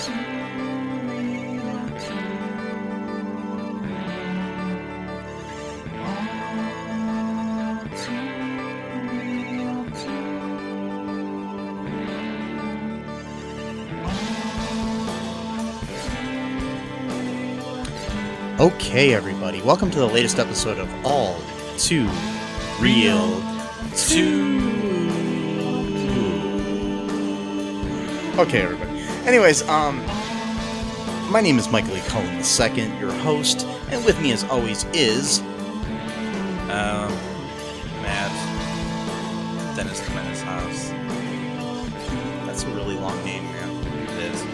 Okay, everybody, welcome to the latest episode of All Too Real 2. Okay, everybody. Anyways, my name is Michael E. Cullen II, your host, and with me as always is... Matt. Dennis the Menace House. That's a really long name, man. It is.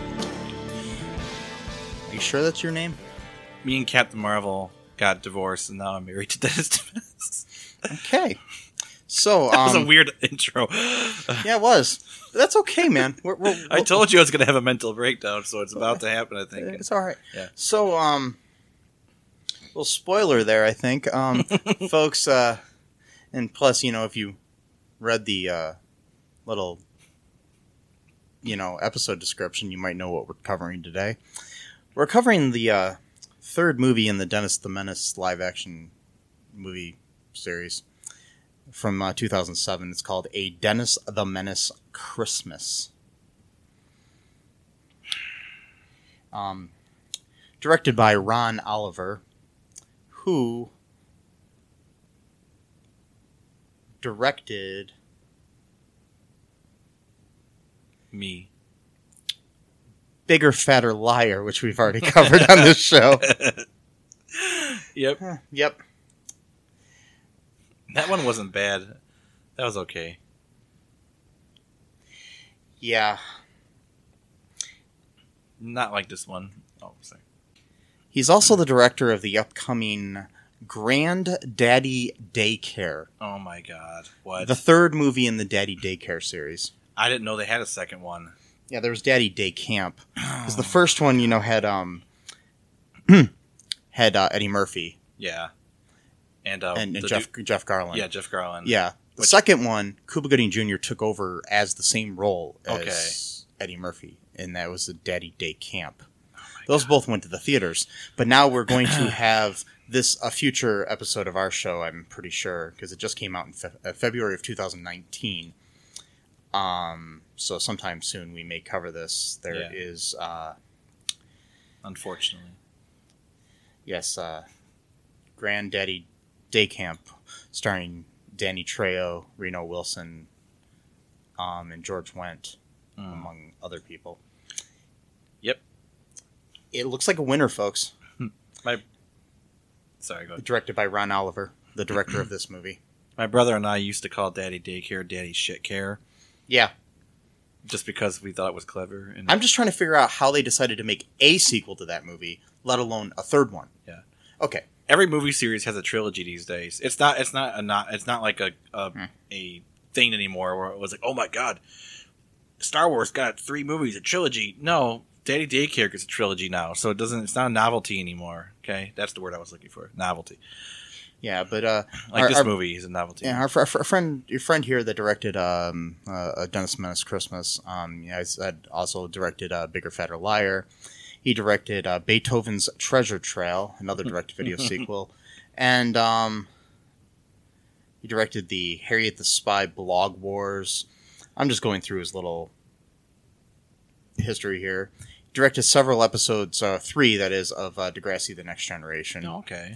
Are you sure that's your name? Me and Captain Marvel got divorced, and now I'm married to Dennis the Menace. Okay. So, that was a weird intro. Yeah, it was. That's okay, man. I told you I was going to have a mental breakdown, so it's about to happen, I think. It's all right. Yeah. So, little spoiler there, I think. Folks, and plus, if you read the little, episode description, you might know what we're covering today. We're covering the third movie in the Dennis the Menace live-action movie series from 2007. It's called A Dennis the Menace Christmas. Directed by Ron Oliver, who directed... Me. Bigger, Fatter, Liar, which we've already covered on this show. Yep. Yep. That one wasn't bad. That was okay. Yeah. Not like this one. Oh, sorry. He's also the director of the upcoming Granddaddy Daycare. Oh my god. What? The third movie in the Daddy Daycare series. I didn't know they had a second one. Yeah, there was Daddy Day Camp. Because the first one, had Eddie Murphy. Yeah. And Jeff Garland. Yeah, Jeff Garland. Yeah. The second one, Cuba Gooding Jr. took over as the same role as Eddie Murphy, and that was the Daddy Day Camp. Those both went to the theaters. But now we're going to have a future episode of our show, I'm pretty sure, because it just came out in February of 2019. So sometime soon we may cover this. There is... unfortunately. Yes, Granddaddy Day Camp, starring Danny Trejo, Reno Wilson, and George Wendt, among other people. Yep. It looks like a winner, folks. Sorry, go ahead. Directed by Ron Oliver, the director of this movie. My brother and I used to call Daddy Daycare Daddy Shit Care. Yeah. Just because we thought it was clever. And I'm just trying to figure out how they decided to make a sequel to that movie, let alone a third one. Yeah. Okay. Every movie series has a trilogy these days. It's not like a thing anymore where it was like, oh my god, Star Wars got 3 movies, a trilogy. No, Daddy Daycare gets a trilogy now, so it's not a novelty anymore. Okay, that's the word I was looking for, novelty. Yeah, but this movie is a novelty. Yeah, our friend here that directed Dennis Menace Christmas, had also directed Bigger, Fatter, Liar. He directed Beethoven's Treasure Trail, another direct-to-video sequel, and he directed the Harriet the Spy Blog Wars. I'm just going through his little history here. He directed several episodes, 3 that is, of Degrassi: The Next Generation. Oh, okay.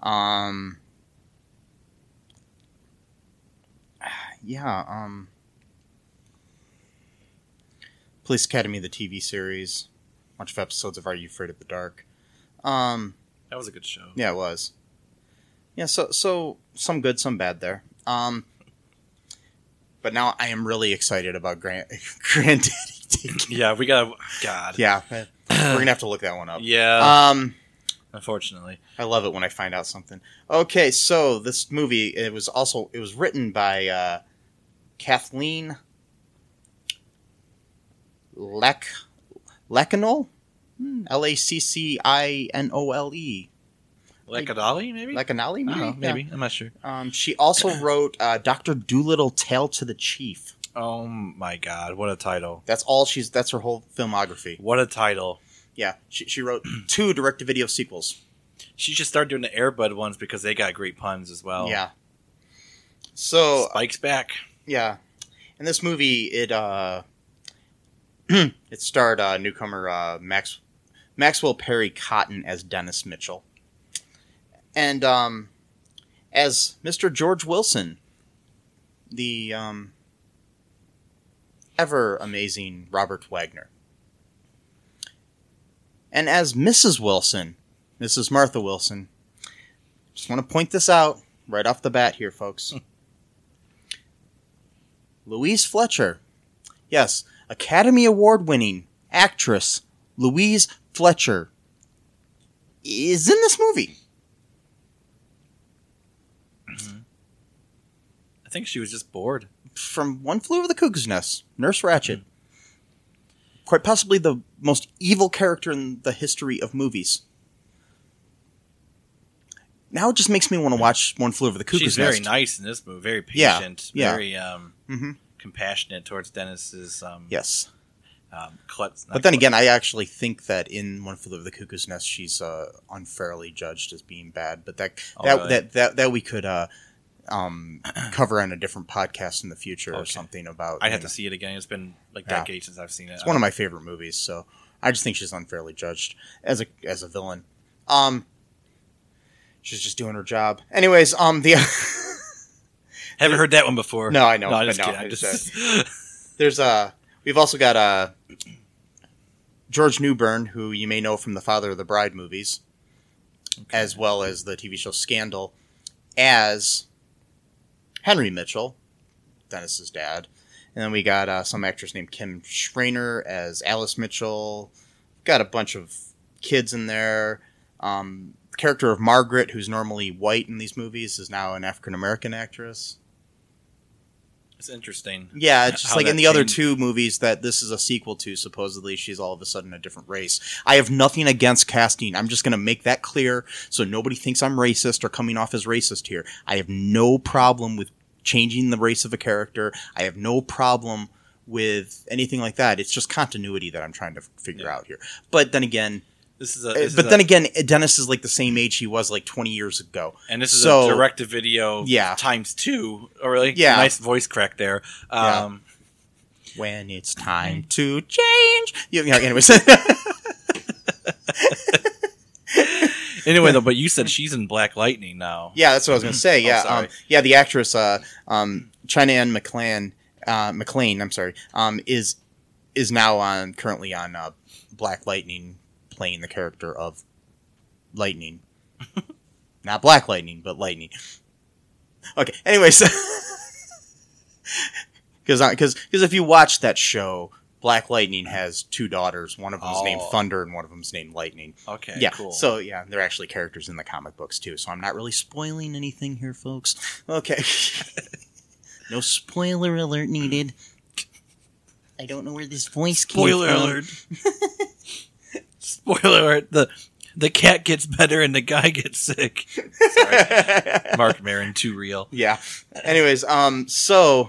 Police Academy, the TV series. A bunch of episodes of Are You Afraid of the Dark? That was a good show. Yeah, it was. Yeah, so some good, some bad there. But now I am really excited about Granddaddy Daycare. Yeah, we got... God. Yeah, we're going to have to look that one up. Yeah. Unfortunately. I love it when I find out something. Okay, so this movie, it was written by Kathleen Lackinole? Laccinole. Lackinole, maybe? Lackinole, maybe? Maybe. Yeah. I'm not sure. She also wrote Dr. Dolittle, Tale to the Chief. Oh my God! What a title! That's all she's. That's her whole filmography. What a title! Yeah, she wrote 2 direct-to-video sequels. She should start doing the Air Bud ones because they got great puns as well. Yeah. So Spike's back. Yeah, in this movie, it it starred newcomer Maxwell Perry Cotton as Dennis Mitchell, and as Mr. George Wilson, the ever amazing Robert Wagner, and as Mrs. Wilson, Mrs. Martha Wilson. Just want to point this out right off the bat here, folks. Louise Fletcher. Yes, Academy Award-winning actress Louise Fletcher is in this movie. Mm-hmm. I think she was just bored. From One Flew Over the Cuckoo's Nest, Nurse Ratched. Quite possibly the most evil character in the history of movies. Now it just makes me want to watch One Flew Over the Cuckoo's Nest. She's very nice in this movie. Very patient. Yeah. Very compassionate towards Dennis's. Yes. Klutz. But then again, I actually think that in One Flew Over the Cuckoo's Nest, she's unfairly judged as being bad. But that we could cover on a different podcast in the future or something about. I'd have to see it again. It's been like decades since I've seen it. It's one of my favorite movies, so I just think she's unfairly judged as a villain. She's just doing her job. Anyways, haven't heard that one before. No, I know. No, I'm just kidding. We've also got George Newbern, who you may know from the Father of the Bride movies, as well as the TV show Scandal, as Henry Mitchell, Dennis's dad. And then we got some actress named Kim Schreiner as Alice Mitchell. Got a bunch of kids in there. The character of Margaret, who's normally white in these movies, is now an African-American actress. It's interesting. Yeah, it's just like in the other 2 movies that this is a sequel to, supposedly she's all of a sudden a different race. I have nothing against casting. I'm just going to make that clear so nobody thinks I'm racist or coming off as racist here. I have no problem with changing the race of a character. I have no problem with anything like that. It's just continuity that I'm trying to figure out here. But then again... Dennis is like the same age he was like 20 years ago. And this is a direct-to-video times 2. Oh, really? Yeah. Nice voice crack there. When it's time to change. Anyways. Anyway, though, but you said she's in Black Lightning now. Yeah, that's what I was going to say. Yeah, the actress China Ann McClain, is now currently on Black Lightning, playing the character of Lightning. Not Black Lightning, but Lightning. Okay, anyways. Because if you watch that show, Black Lightning has 2 daughters. One of them is named Thunder, and one of them is named Lightning. Okay, yeah, cool. So, yeah, they're actually characters in the comic books, too. So I'm not really spoiling anything here, folks. Okay. No spoiler alert needed. I don't know where this voice came from. Spoiler alert. Spoiler alert. The cat gets better and the guy gets sick. Sorry. Mark Maron, too real. Yeah. Anyways, so...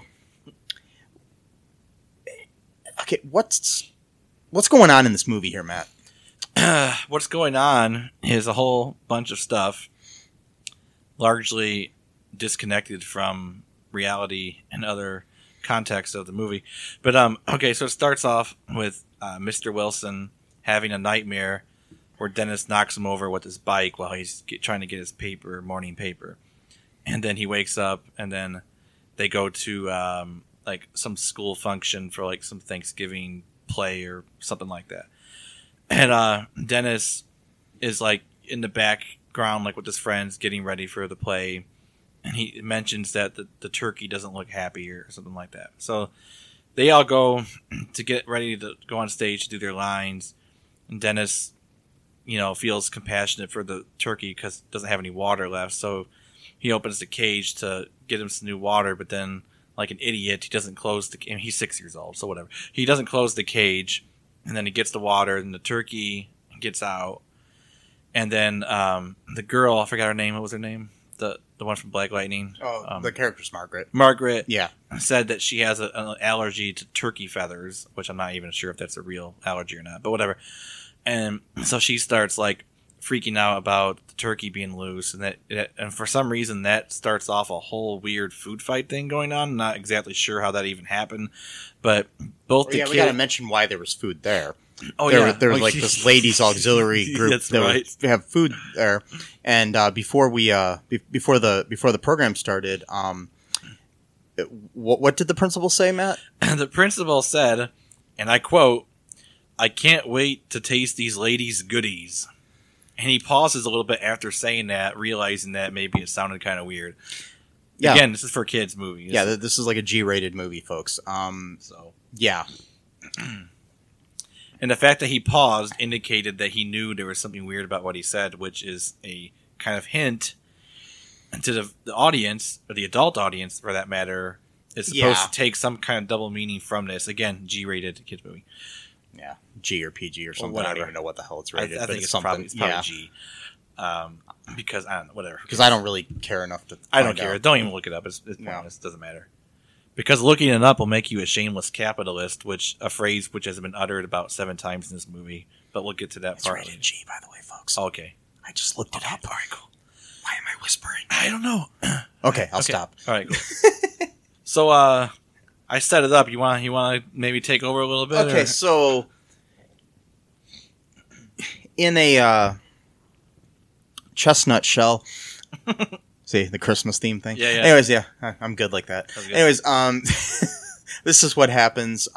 Okay, what's going on in this movie here, Matt? What's going on is a whole bunch of stuff largely disconnected from reality and other context of the movie. But, okay, so it starts off with Mr. Wilson having a nightmare where Dennis knocks him over with his bike while he's trying to get his morning paper. And then he wakes up, and then they go to like some school function for like some Thanksgiving play or something like that. And Dennis is like in the background, like with his friends, getting ready for the play. And he mentions that the turkey doesn't look happy or something like that. So they all go to get ready to go on stage to do their lines. And Dennis, feels compassionate for the turkey because it doesn't have any water left. So he opens the cage to get him some new water. But then, like an idiot, he doesn't close the cage. He's 6 years old, so whatever. He doesn't close the cage. And then he gets the water, and the turkey gets out. And then the girl, I forgot her name. What was her name? the one from Black Lightning. Oh, the character's Margaret. Margaret. Yeah. Said that she has an allergy to turkey feathers, which I'm not even sure if that's a real allergy or not, but whatever. And so she starts like freaking out about the turkey being loose, and for some reason that starts off a whole weird food fight thing going on. I'm not exactly sure how that even happened, but both the kids... we gotta mention why there was food there. Oh, there was like this ladies' auxiliary group that would have food there, and before the program started, what did the principal say, Matt? The principal said, and I quote, "I can't wait to taste these ladies' goodies." And he pauses a little bit after saying that, realizing that maybe it sounded kind of weird. Yeah. Again, this is for kids' movies. Yeah, this is like a G-rated movie, folks. Yeah. And the fact that he paused indicated that he knew there was something weird about what he said, which is a kind of hint to the audience, or the adult audience for that matter, is supposed to take some kind of double meaning from this. Again, G-rated kids' movie. Yeah, G or PG or something. I don't even know what the hell it's rated. I think it's probably G. Because I don't know, whatever. Because I don't really care enough to. I don't care. Out. Don't even look it up. It's pointless. It doesn't matter. Because looking it up will make you a shameless capitalist, a phrase which has been uttered about 7 times in this movie. But we'll get to that part. It's rated G, by the way, folks. Okay. I just looked it up. All right, cool. Why am I whispering? I don't know. Okay, I'll stop. All right, cool. So, I set it up. You want to maybe take over a little bit? Okay, so in a chestnut shell, see the Christmas theme thing. Yeah. Anyways, yeah, I'm good like that. Good. Anyways, this is what happens.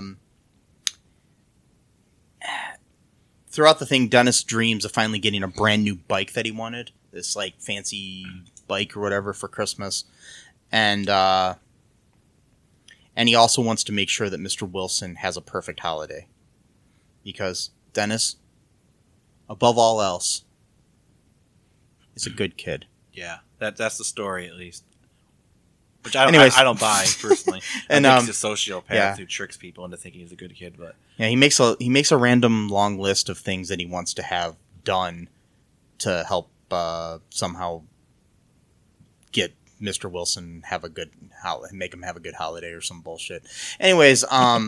Throughout the thing, Dennis dreams of finally getting a brand new bike that he wanted. This like fancy bike or whatever for Christmas, and he also wants to make sure that Mr. Wilson has a perfect holiday, because Dennis, above all else, is a good kid. Yeah, that's the story at least. Which I don't buy personally. And he's a sociopath who tricks people into thinking he's a good kid. But yeah, he makes a random long list of things that he wants to have done to help somehow get Mr. Wilson make him have a good holiday or some bullshit. Anyways,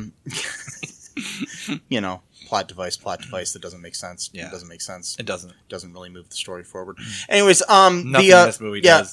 plot device that doesn't make sense. Yeah. It doesn't make sense. It doesn't. It doesn't really move the story forward. Anyways, nothing in this movie does.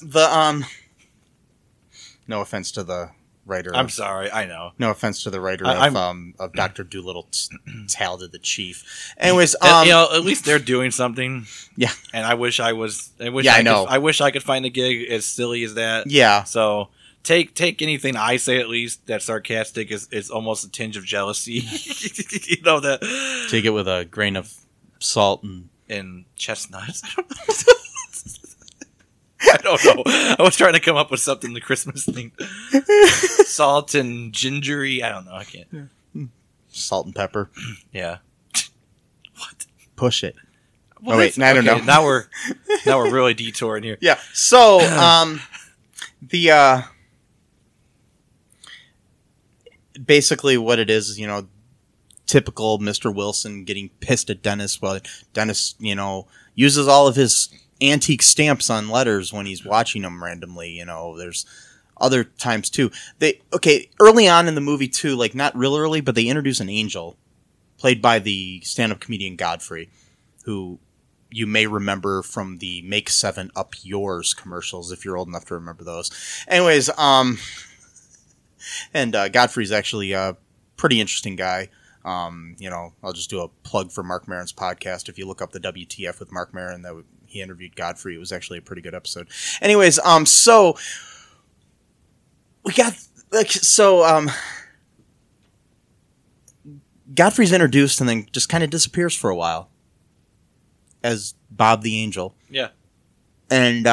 No offense to the writer. I'm sorry, I know. No offense to the writer of Dr. Dolittle, Talented the Chief. Anyways, at least they're doing something. Yeah, and I wish I know. I wish I could find a gig as silly as that. Yeah. So take anything I say at least that's sarcastic is almost a tinge of jealousy. That. Take it with a grain of salt and chestnuts. I don't know. I was trying to come up with something the Christmas thing. Salt and gingery. I don't know. I can't. Salt and pepper. Yeah. What? Push it. Well, I don't know. Now we're really detouring here. Yeah. So basically what it is, typical Mr. Wilson getting pissed at Dennis while Dennis, uses all of his antique stamps on letters when he's watching them randomly. There's other times too. Early on in the movie too, like not real early, but they introduce an angel played by the stand-up comedian Godfrey, who you may remember from the Make 7 Up Yours commercials if you're old enough to remember those. Anyways, and Godfrey's actually a pretty interesting guy. I'll just do a plug for Mark Maron's podcast. If you look up the WTF with Mark Maron, he interviewed Godfrey. It was actually a pretty good episode. Anyways, so we got Godfrey's introduced and then just kind of disappears for a while as Bob the Angel. Yeah. And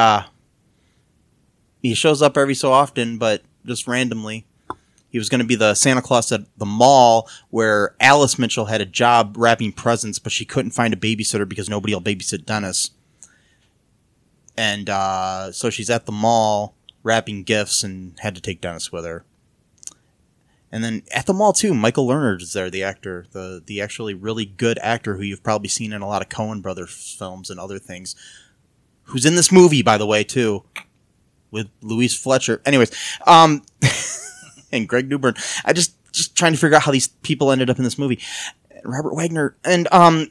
he shows up every so often, but just randomly. He was going to be the Santa Claus at the mall where Alice Mitchell had a job wrapping presents, but she couldn't find a babysitter because nobody will babysit Dennis. And so she's at the mall wrapping gifts and had to take Dennis with her. And then at the mall, too, Michael Lerner is there, the actor, the actually really good actor who you've probably seen in a lot of Coen Brothers films and other things, who's in this movie, by the way, too, with Louise Fletcher. Anyways, and Greg Newbern. I just trying to figure out how these people ended up in this movie. Robert Wagner and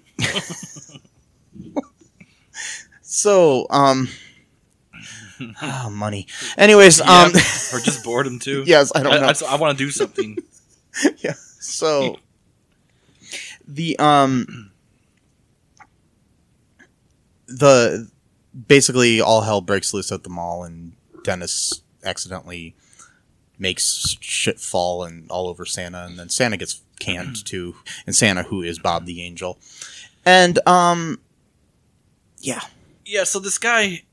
so money. Anyways, or just boredom too. Yes, I don't know. I want to do something. Yeah. So the basically all hell breaks loose at the mall, and Dennis accidentally makes shit fall and all over Santa, and then Santa gets canned too, and Santa, who is Bob the Angel, and yeah. So this guy,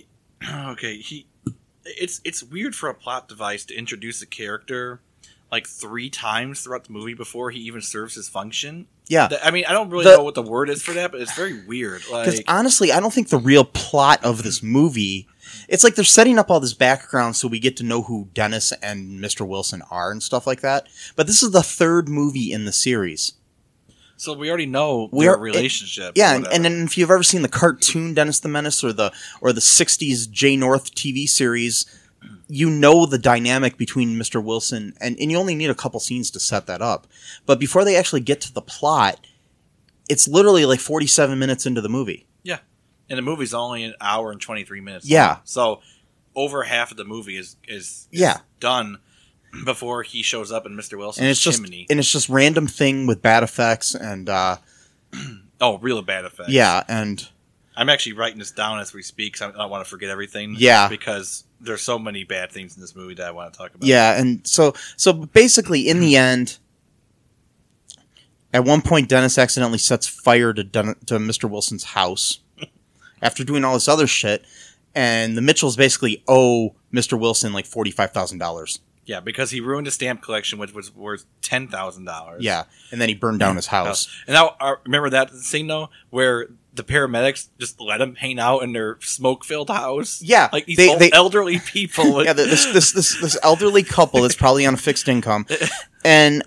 it's weird for a plot device to introduce a character like 3 times throughout the movie before he even serves his function. Yeah. I mean, I don't really know what the word is for that, but it's very weird. Because honestly, I don't think the real plot of this movie, it's like they're setting up all this background so we get to know who Dennis and Mr. Wilson are and stuff like that. But this is the 3rd movie in the series. So we already know their relationship. And then if you've ever seen the cartoon Dennis the Menace or the 60s Jay North TV series, you know the dynamic between Mr. Wilson, and you only need a couple scenes to set that up. But before they actually get to the plot, it's literally like 47 minutes into the movie. Yeah. And the movie's only an hour and 23 minutes long. Yeah. So over half of the movie is done before he shows up in Mr. Wilson's chimney. And it's just random thing with bad effects and... real bad effects. Yeah, and... I'm actually writing this down as we speak because I don't want to forget everything. Yeah. Because there's so many bad things in this movie that I want to talk about. Yeah, and so basically, in the end, at one point, Dennis accidentally sets fire to Mr. Wilson's house after doing all this other shit, and the Mitchells basically owe Mr. Wilson like $45,000. Yeah, because he ruined a stamp collection, which was worth $10,000. Yeah, and then he burned down his house. And now, remember that scene, though, where the paramedics just let him hang out in their smoke-filled house? Yeah. Like these elderly people. Yeah, this elderly couple that's probably on a fixed income. And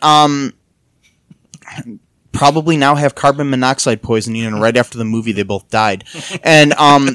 probably now have carbon monoxide poisoning, and right after the movie they both died. And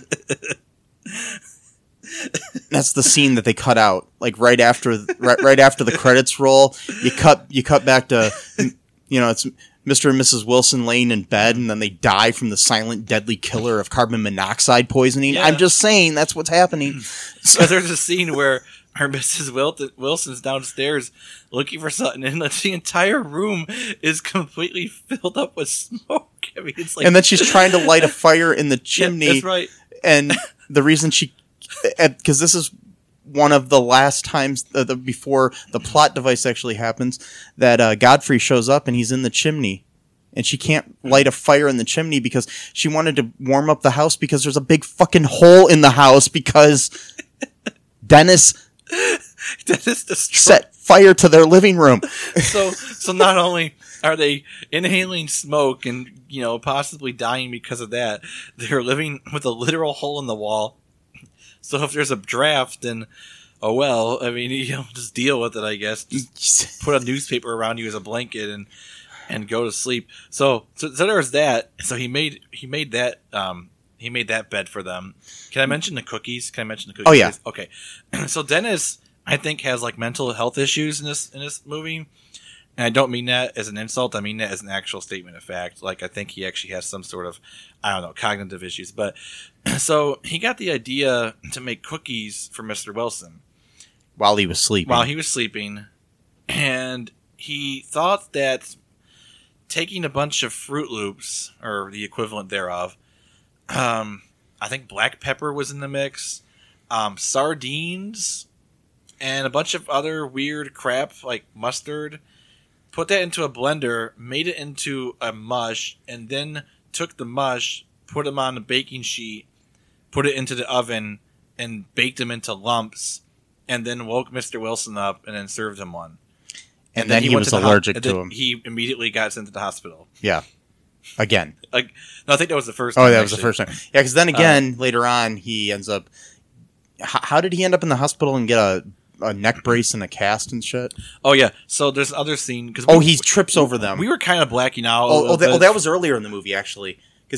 that's the scene that they cut out. Like right after the credits roll, you cut back to, it's Mr. and Mrs. Wilson laying in bed, and then they die from the silent, deadly killer of carbon monoxide poisoning. Yeah. I'm just saying that's what's happening. So there's a scene where Mrs. Wilson's downstairs looking for something, and the entire room is completely filled up with smoke. I mean, it's like, and then she's trying to light a fire in the chimney. Yeah, that's right. And the reason because this is one of the last times before the plot device actually happens, that Godfrey shows up and he's in the chimney, and she can't light a fire in the chimney because she wanted to warm up the house because there's a big fucking hole in the house because Dennis set fire to their living room. So not only are they inhaling smoke and possibly dying because of that, they're living with a literal hole in the wall. So if there's a draft, then, just deal with it, I guess. Just put a newspaper around you as a blanket and go to sleep. So there's that. So he made that bed for them. Can I mention the cookies? Oh yeah. Okay. So Dennis, I think, has like mental health issues in this movie. And I don't mean that as an insult. I mean that as an actual statement of fact. Like, I think he actually has some sort of, cognitive issues. But so he got the idea to make cookies for Mr. Wilson while he was sleeping. And he thought that taking a bunch of Fruit Loops, or the equivalent thereof, I think black pepper was in the mix, sardines, and a bunch of other weird crap like mustard. Put that into a blender, made it into a mush, and then took the mush, put them on a baking sheet, put it into the oven, and baked them into lumps, and then woke Mr. Wilson up and then served him one. And then he was allergic to him. He immediately got sent to the hospital. Yeah. Again. No, I think that was the first time. Oh, that was the first time. Yeah, because then again, later on, he ends up... How did he end up in the hospital and get a neck brace and a cast and shit? Oh, yeah. So there's another scene... he trips over them. We were kind of blacking out that was earlier in the movie, actually. Because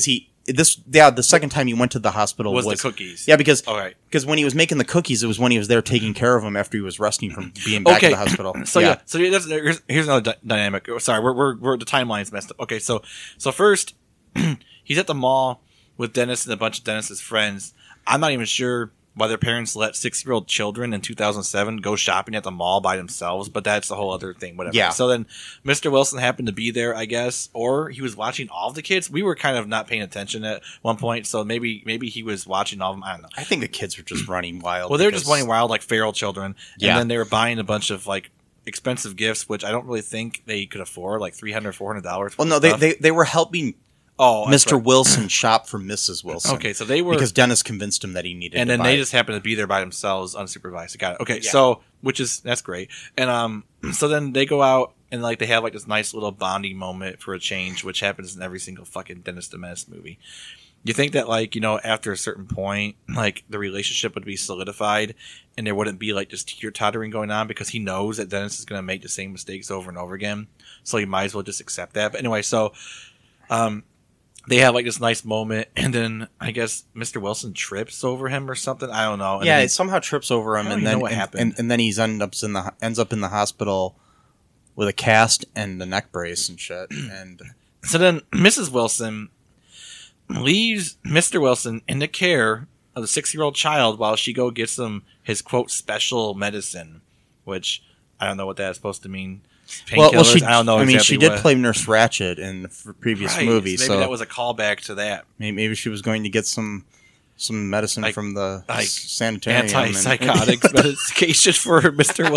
the second time he went to the hospital was the cookies. Yeah, because okay. When he was making the cookies, it was when he was there taking care of him after he was resting from being back to the hospital. So here's another dynamic. Sorry, we're the timeline's messed up. Okay, so first he's at the mall with Dennis and a bunch of Dennis's friends. I'm not even sure why their parents let 6-year-old children in 2007 go shopping at the mall by themselves, but that's a whole other thing. Whatever. Yeah. So then Mr. Wilson happened to be there, I guess, or he was watching all of the kids. We were kind of not paying attention at one point, so maybe he was watching all of them. I don't know. I think the kids were just running wild. Well, they were just running wild like feral children, yeah. And then they were buying a bunch of like expensive gifts, which I don't really think they could afford, like $300, $400. Well, no, they were helping. Oh, Mr. Right. Wilson shop for Mrs. Wilson. Okay, so they were because Dennis convinced him that he needed. And to then buy they it. just happened to be there by themselves, unsupervised. Got it. Okay, yeah. So that's great. And so then they go out and like they have like this nice little bonding moment for a change, which happens in every single fucking Dennis the Menace movie. You think that like after a certain point, like the relationship would be solidified, and there wouldn't be like just teeter-tottering going on because he knows that Dennis is going to make the same mistakes over and over again, so he might as well just accept that. But anyway, so they have like this nice moment, and then I guess Mr. Wilson trips over him or something. I don't know. And it somehow trips over him, and then know what happened. And then he's ends up in the hospital with a cast and a neck brace and shit. And so then Mrs. Wilson leaves Mr. Wilson in the care of the 6-year-old child while she gets him his quote special medicine, which I don't know what that's supposed to mean. Well, I don't know. I mean, she did play Nurse Ratched in the previous movie, maybe that was a callback to that. Maybe she was going to get some medicine like, from the sanitarium. Antipsychotics medication for Mr.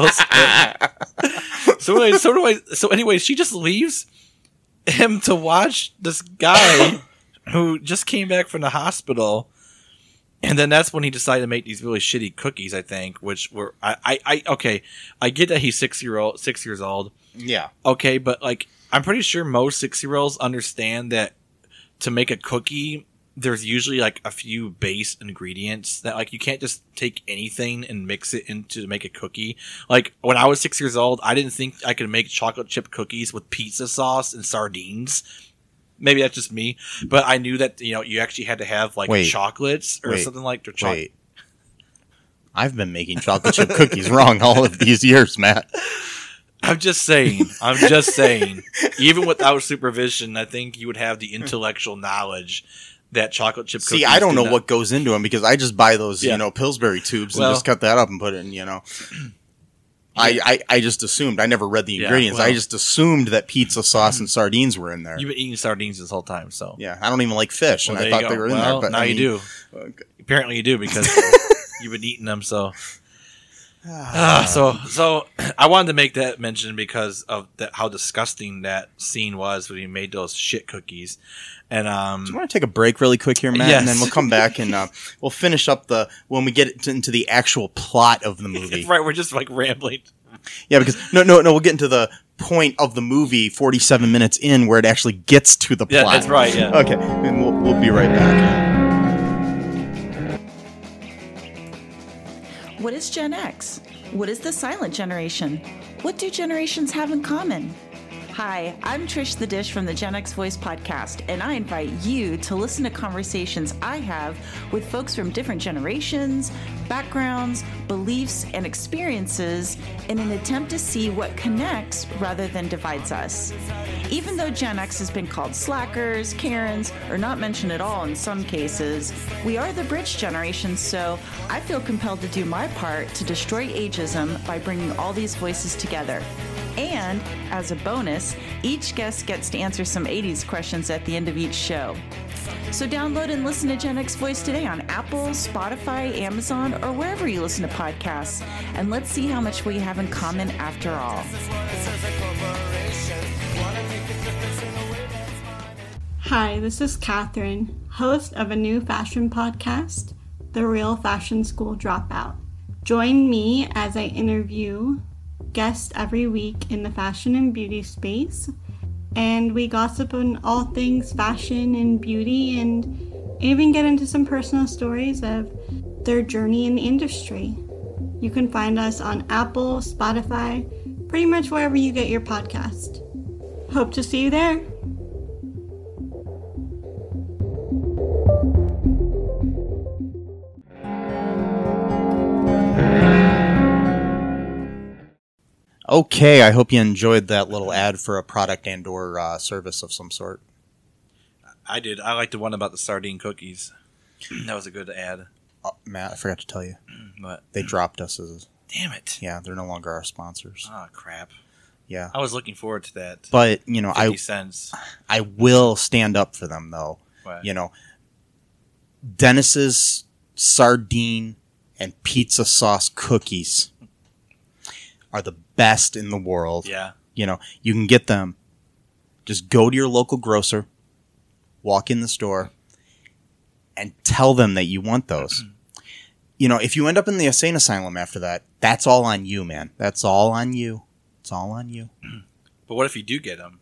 Wilson. So anyway, she just leaves him to watch this guy who just came back from the hospital. And then that's when he decided to make these really shitty cookies, I think, which were okay. I get that he's 6 years old. Yeah. Okay, but like I'm pretty sure most 6-year-olds understand that to make a cookie, there's usually like a few base ingredients that like you can't just take anything and mix it into to make a cookie. Like when I was 6 years old, I didn't think I could make chocolate chip cookies with pizza sauce and sardines. Maybe that's just me, but I knew that you actually had to have like chocolates or something like that. Wait, I've been making chocolate chip cookies wrong all of these years, Matt. I'm just saying. Even without supervision, I think you would have the intellectual knowledge that chocolate chip cookies. See, I don't know what goes into them because I just buy those, Pillsbury tubes and just cut that up and put it in, I just assumed. I never read the ingredients. I just assumed that pizza sauce and sardines were in there. You've been eating sardines this whole time, so. Yeah, I don't even like fish, and I thought they were in there. But now you do. Okay. Apparently you do because you've been eating them, so. So I wanted to make that mention because of how disgusting that scene was when he made those shit cookies. And do you want to take a break really quick here, Matt? Yes. And then we'll come back and we'll finish up when we get into the actual plot of the movie. Right, we're just like rambling. Yeah, because no, we'll get into the point of the movie 47 minutes in where it actually gets to the plot. Yeah, that's right. Yeah. Okay, and we'll be right back. What is Gen X? What is the silent generation? What do generations have in common? Hi, I'm Trish the Dish from the Gen X Voice podcast, and I invite you to listen to conversations I have with folks from different generations, backgrounds, beliefs, and experiences in an attempt to see what connects rather than divides us. Even though Gen X has been called slackers, Karens, or not mentioned at all in some cases, we are the bridge generation, so I feel compelled to do my part to destroy ageism by bringing all these voices together. And, as a bonus, each guest gets to answer some 80s questions at the end of each show. So download and listen to Gen X Voice today on Apple, Spotify, Amazon, or wherever you listen to podcasts. And let's see how much we have in common after all. Hi, this is Catherine, host of a new fashion podcast, The Real Fashion School Dropout. Join me as I interview guests every week in the fashion and beauty space, and we gossip on all things fashion and beauty and even get into some personal stories of their journey in the industry. You can find us on Apple, Spotify, pretty much wherever you get your podcast. Hope to see you there. Okay, I hope you enjoyed that little ad for a product and or service of some sort. I did. I liked the one about the sardine cookies. That was a good ad. Oh, Matt, I forgot to tell you. What? They dropped us as... Damn it. Yeah, they're no longer our sponsors. Oh, crap. Yeah. I was looking forward to that. But, you know, 50 cents. I will stand up for them, though. What? You know, Dennis's sardine and pizza sauce cookies are the best in the world. Yeah. You know, you can get them. Just go to your local grocer, walk in the store, and tell them that you want those. You know, if you end up in the insane asylum after that, that's all on you, man. That's all on you. It's all on you. But what if you do get them?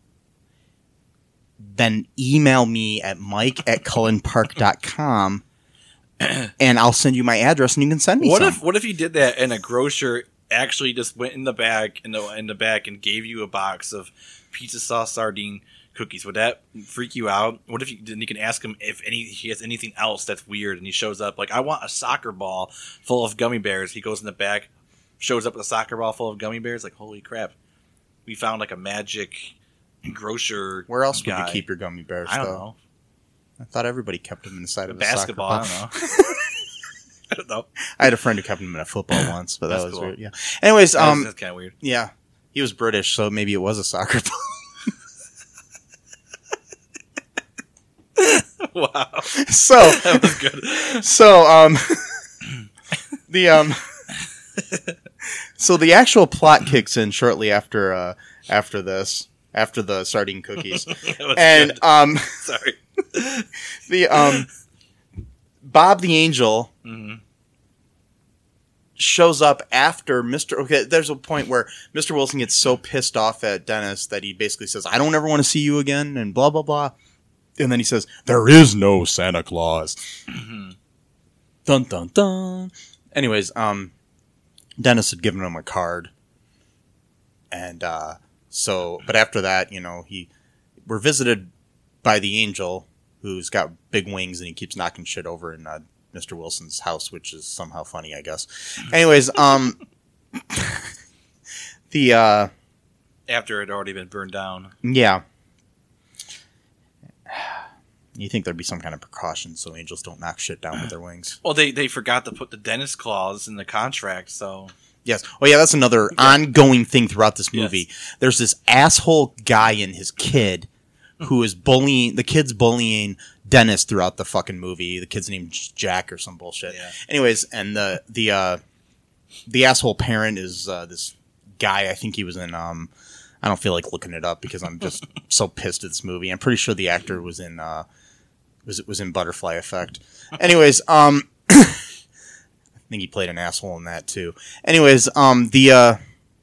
Then email me at mike@cullenpark.com and I'll send you my address and you can send me some. What if you did that and a grocer actually just went in the back and gave you a box of pizza sauce sardine cookies? Would that freak you out? What if you can ask him if he has anything else that's weird, and he shows up like, I want a soccer ball full of gummy bears. He goes in the back, shows up with a soccer ball full of gummy bears. Like, holy crap, we found like a magic grocer. Where else would guy. you keep your gummy bears? I don't know. I thought everybody kept them inside of a Basketball. soccer ball. I don't know. I don't know. I had a friend who kept them in a football once, but that That's was cool. weird. Yeah. Anyways, That's kind of weird. yeah, he was British, so maybe it was a soccer ball. Wow. So That was good. So, so the actual plot kicks in shortly after the sardine cookies, That was and good. Sorry. the Bob the Angel shows up after Mr. Okay, there's a point where Mr. Wilson gets so pissed off at Dennis that he basically says, "I don't ever want to see you again," and blah blah blah. And then he says, "There is no Santa Claus." Dun dun dun. Anyways, Dennis had given him a card, and but after that, you know, we're visited by the Angel, who's got big wings and he keeps knocking shit over in Mr. Wilson's house, which is somehow funny, I guess. Anyways, the After it had already been burned down. yeah. You think there'd be some kind of precaution so angels don't knock shit down with their wings. Well, they forgot to put the dentist clause in the contract, so... Yes. Oh, yeah, that's another ongoing thing throughout this movie. Yes. There's this asshole guy and his kid who is bullying... The kid's bullying Dennis throughout the fucking movie. The kid's named Jack or some bullshit. Yeah. Anyways, and the asshole parent is this guy. I think he was in... I don't feel like looking it up because I'm just so pissed at this movie. I'm pretty sure the actor was in... was in Butterfly Effect. Anyways, I think he played an asshole in that too. Anyways, the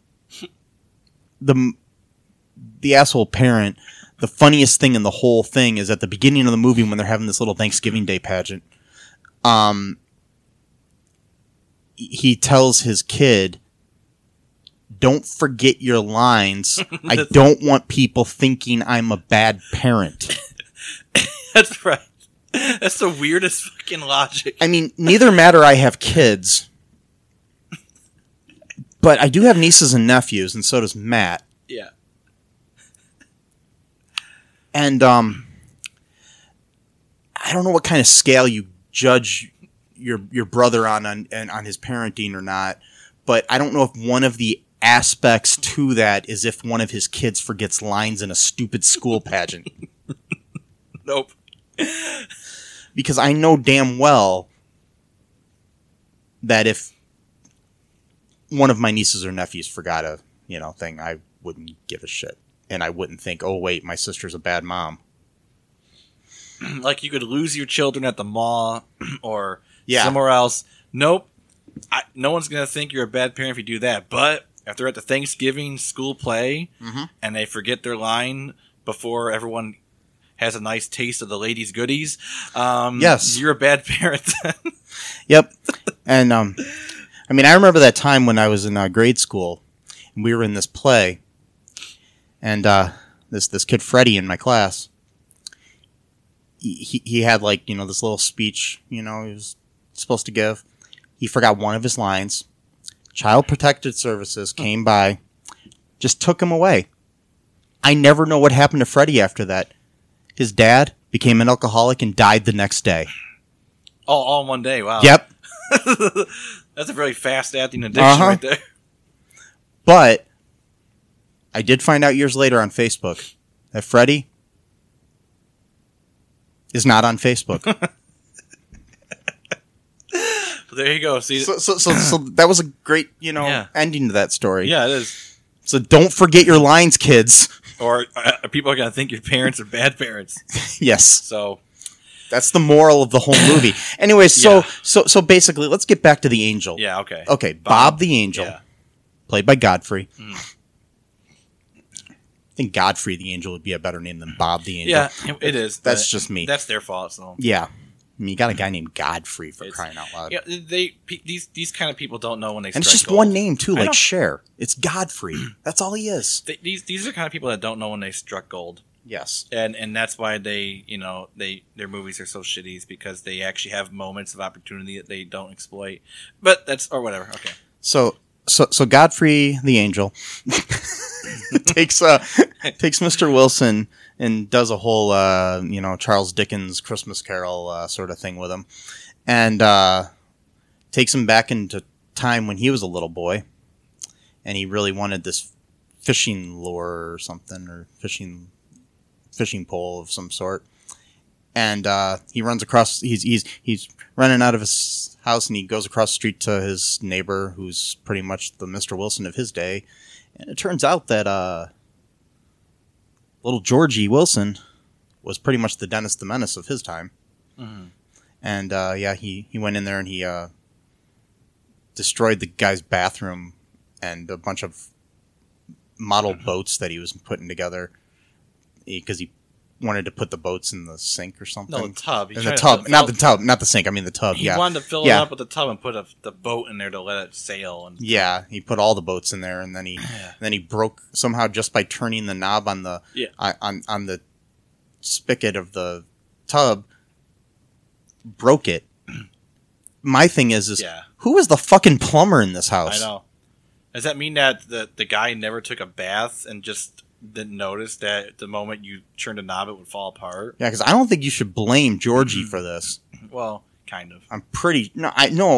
asshole parent, the funniest thing in the whole thing is at the beginning of the movie when they're having this little Thanksgiving Day pageant, he tells his kid, "Don't forget your lines. I don't want people thinking I'm a bad parent." That's right. That's the weirdest fucking logic. I mean, neither Matt or I have kids, but I do have nieces and nephews, and so does Matt. Yeah. And I don't know what kind of scale you judge your brother on his parenting or not, but I don't know if one of the aspects to that is if one of his kids forgets lines in a stupid school pageant. Nope. Because I know damn well that if one of my nieces or nephews forgot a, thing, I wouldn't give a shit. And I wouldn't think, oh, wait, my sister's a bad mom. Like you could lose your children at the mall or Yeah. somewhere else. Nope. No one's going to think you're a bad parent if you do that. But if they're at the Thanksgiving school play and they forget their line before everyone has a nice taste of the ladies' goodies, yes, you're a bad parent. Yep. And, I remember that time when I was in grade school, and we were in this play, and this kid, Freddie, in my class, he had, this little speech, he was supposed to give. He forgot one of his lines. Child Protective Services came by, just took him away. I never know what happened to Freddie after that. His dad became an alcoholic and died the next day. All in one day. Wow. Yep. That's a very fast-acting addiction right there. But I did find out years later on Facebook that Freddie is not on Facebook. There you go. See, so that was a great, ending to that story. Yeah, it is. So don't forget your lines, kids. Or people are going to think your parents are bad parents. Yes. So that's the moral of the whole movie. Anyway, so basically, let's get back to the angel. Yeah, okay. Okay, Bob the Angel, played by Godfrey. I think Godfrey the Angel would be a better name than Bob the Angel. Yeah, it is. That's just me. That's their fault. So yeah. I mean, you got a guy named Godfrey for crying out loud. Yeah, these kind of people don't know when they. And it's just gold. one name too, like Cher. It's Godfrey. That's all he is. These are kind of people that don't know when they struck gold. Yes, and that's why they their movies are so shitty, is because they actually have moments of opportunity that they don't exploit. But that's or whatever. Okay. So Godfrey the Angel takes Mr. Wilson and does a whole, Charles Dickens Christmas Carol sort of thing with him. And takes him back into time when he was a little boy. And he really wanted this fishing lure or something, or fishing pole of some sort. And he runs across, he's running out of his house, and he goes across the street to his neighbor, who's pretty much the Mr. Wilson of his day. And it turns out that little Georgie Wilson was pretty much the Dennis the Menace of his time. Mm-hmm. And, he went in there and he destroyed the guy's bathroom and a bunch of model boats that he was putting together because he wanted to put the boats in the sink or something. No, the tub. In the tub. Not the sink. I mean the tub, He wanted to fill it up with the tub and put the boat in there to let it sail. And he put all the boats in there, and then he broke somehow just by turning the knob on the on the spigot of the tub, broke it. My thing is who is the fucking plumber in this house? I know. Does that mean that the guy never took a bath and just didn't notice that the moment you turned a knob it would fall apart? Yeah, because I don't think you should blame Georgie for this. Well, kind of. I'm pretty... No.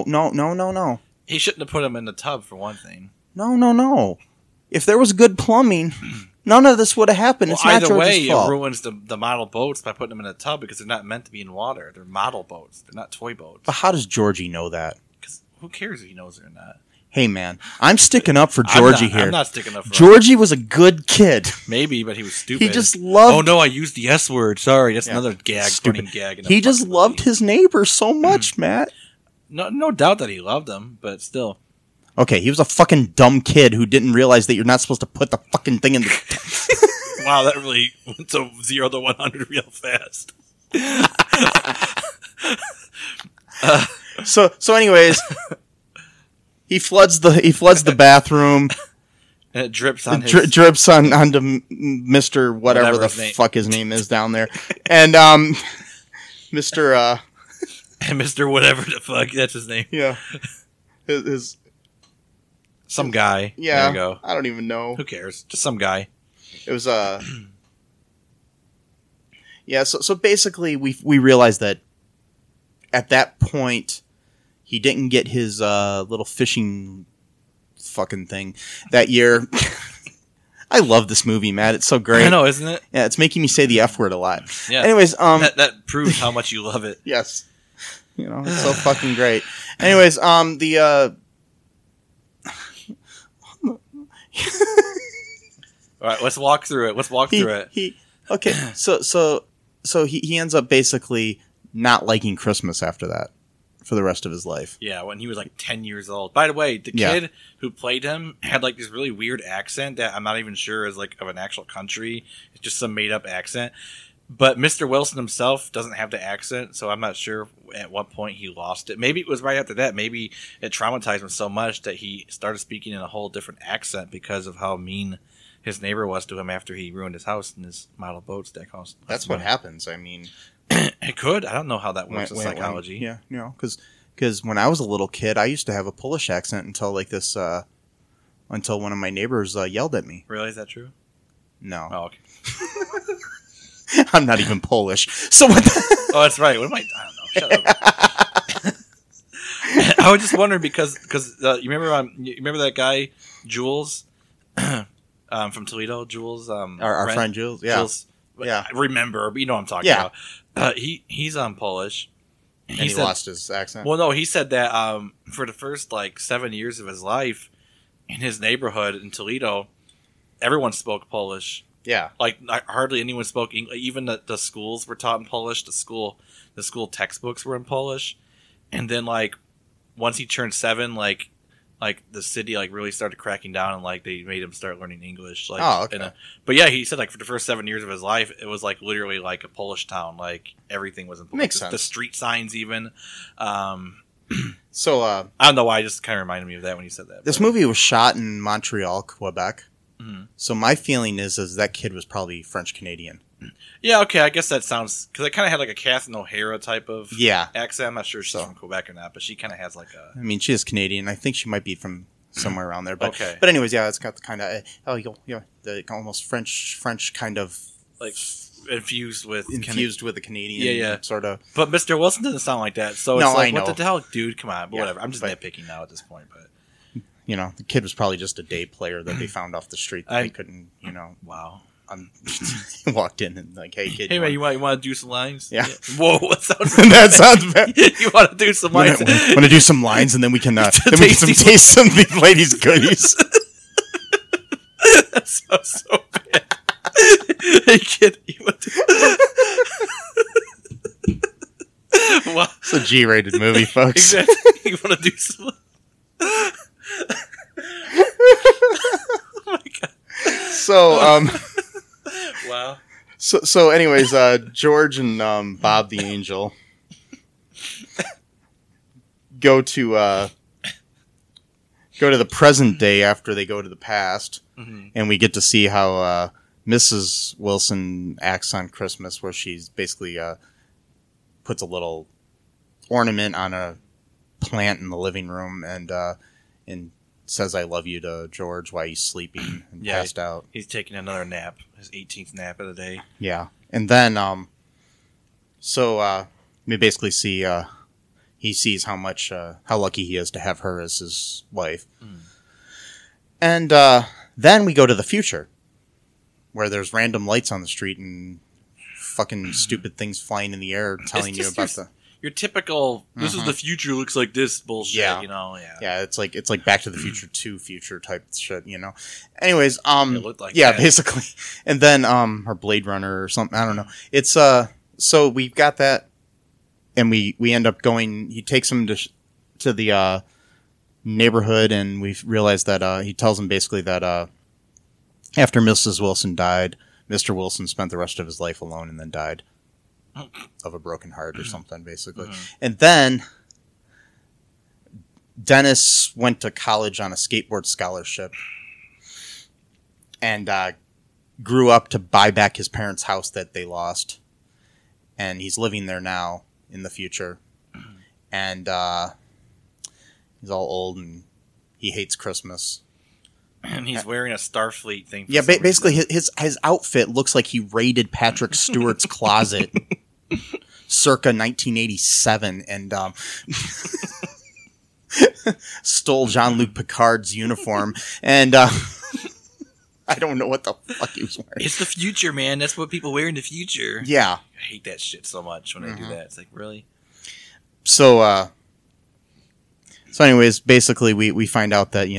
He shouldn't have put him in the tub, for one thing. No. If there was good plumbing, none of this would have happened. Well, it's not either way, fault. it ruins the model boats by putting them in a tub, because they're not meant to be in water. They're model boats. They're not toy boats. But how does Georgie know that? Because who cares if he knows it or not? Hey, man, I'm sticking up for Georgie here. I'm not sticking up for Georgie was a good kid. Maybe, but he was stupid. He just loved... Oh, no, I used the S word. Sorry, that's another gag. Stupid gag. He just loved his neighbor so much, Matt. No doubt that he loved them, but still. Okay, he was a fucking dumb kid who didn't realize that you're not supposed to put the fucking thing in the... Wow, that really went to 0 to 100 real fast. So anyways... He floods the bathroom. And it drips on drips onto Mr. whatever the fuck his name is down there. And Mr. And Mr. whatever the fuck, that's his name. Yeah. His some guy. Yeah. There you go. I don't even know. Who cares? Just some guy. It was Yeah, so basically we realized that at that point he didn't get his little fishing fucking thing that year. I love this movie, Matt. It's so great. I know, isn't it? Yeah, it's making me say the F word a lot. Yeah. Anyways, that proves how much you love it. Yes. It's so fucking great. Anyways, the All right, let's walk through it. Okay. So he ends up basically not liking Christmas after that. For the rest of his life. Yeah, when he was like 10 years old. By the way, the kid who played him had like this really weird accent that I'm not even sure is like of an actual country. It's just some made up accent. But Mr. Wilson himself doesn't have the accent, so I'm not sure at what point he lost it. Maybe it was right after that. Maybe it traumatized him so much that he started speaking in a whole different accent because of how mean his neighbor was to him after he ruined his house and his model boats. That's what happens. I mean... It could. I don't know how that works in psychology. Because when I was a little kid, I used to have a Polish accent until like this until one of my neighbors yelled at me. Really? Is that true? No. Oh, okay. I'm not even Polish. So what? Oh, that's right. What am I? I don't know. Shut up. I was just wondering because you remember that guy Jules from Toledo, Jules, Our friend Jules. Yeah. Jules, Yeah. I remember, but you know what I'm talking about. He's Polish. And he lost his accent. Well, no, he said that for the first 7 years of his life in his neighborhood in Toledo, everyone spoke Polish. Yeah. Hardly anyone spoke English. Even the schools were taught in Polish. The school textbooks were in Polish. And then once he turned 7, the city really started cracking down and they made him start learning English. Oh, okay. But yeah, he said for the first 7 years of his life, it was literally a Polish town. Everything was in Polish. Makes sense. The street signs even. So I don't know why. It just kind of reminded me of that when you said that. This movie was shot in Montreal, Quebec. Mm-hmm. So my feeling is that kid was probably French Canadian. Yeah, okay, I guess that sounds... Because it kind of had a Catherine O'Hara type of accent. I'm not sure if she's from Quebec or not, but she kind of has a... I mean, she is Canadian. I think she might be from somewhere around there. But, okay. But anyways, yeah, it's got the kind of... the almost French kind of... infused with the Canadian sort of... But Mr. Wilson doesn't sound like that, so no, it's I know. what the hell, dude? Come on, whatever. I'm just nitpicking now at this point, but... the kid was probably just a day player that they found off the street that they couldn't, Wow. Walked in and hey kid, hey man, you want to do some lines? Yeah. Whoa, what sounds that sounds bad. You want to do some lines? Want to do some lines and then we can taste some of these ladies' goodies. That sounds so bad. Hey kid, you want to? Wow. It's a G-rated movie, folks. Exactly. You want to do some? Oh my god. So wow. So anyways, George and Bob the Angel go to the present day after they go to the past, and we get to see how Mrs. Wilson acts on Christmas, where she's basically puts a little ornament on a plant in the living room and says "I love you" to George while he's sleeping and passed out. He's taking another nap, his 18th nap of the day. Yeah, and then we basically see he sees how lucky he is to have her as his wife, and then we go to the future, where there's random lights on the street and fucking stupid things flying in the air telling you about your typical this is the future looks like this bullshit, Yeah, it's like Back to the Future 2 future type shit, Anyways, it looked like that. Basically. And then or Blade Runner or something, I don't know. It's so we've got that and we end up going, he takes him to the neighborhood and we realize that he tells him basically that after Mrs. Wilson died, Mr. Wilson spent the rest of his life alone and then died of a broken heart or something, basically. And then Dennis went to college on a skateboard scholarship and grew up to buy back his parents' house that they lost. And he's living there now in the future. And he's all old and he hates Christmas. And he's wearing a Starfleet thing. Yeah, basically his outfit looks like he raided Patrick Stewart's closet circa 1987 and stole Jean-Luc Picard's uniform. And I don't know what the fuck he was wearing. It's the future, man. That's what people wear in the future. Yeah. I hate that shit so much when I do that. It's like, really? So anyways, basically we find out that,